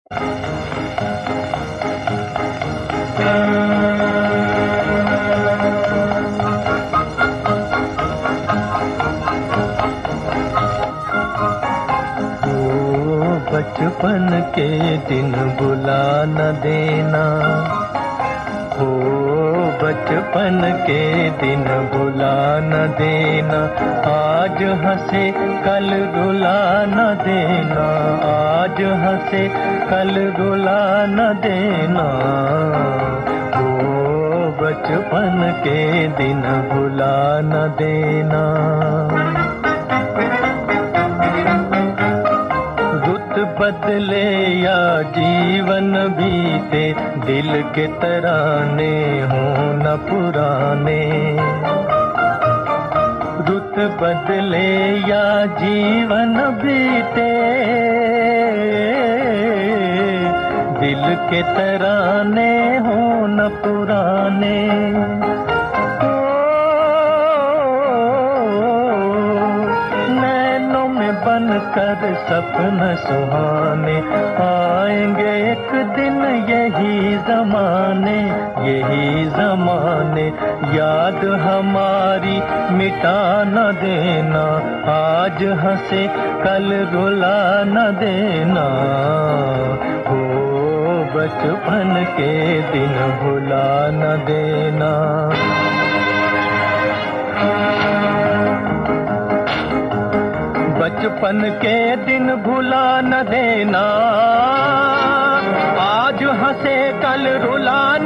बचपन के दिन भुला न देना, हो बचपन के दिन भुला न देना। आज हंसे कल रुला न देना, आज हंसे कल रुला न देना। हो बचपन के दिन भुला न देना। बदले या जीवन बीते, दिल के तराने हों न पुराने। रुत बदले या जीवन बीते, दिल के तराने हों न पुराने। बनकर सपन सुहाने आएंगे एक दिन यही ज़माने, यही ज़माने। याद हमारी मिटा न देना, आज हंसे कल रुला न देना। हो बचपन के दिन भुला न देना। बचपन के दिन भुला न देना, आज हंसे कल रुला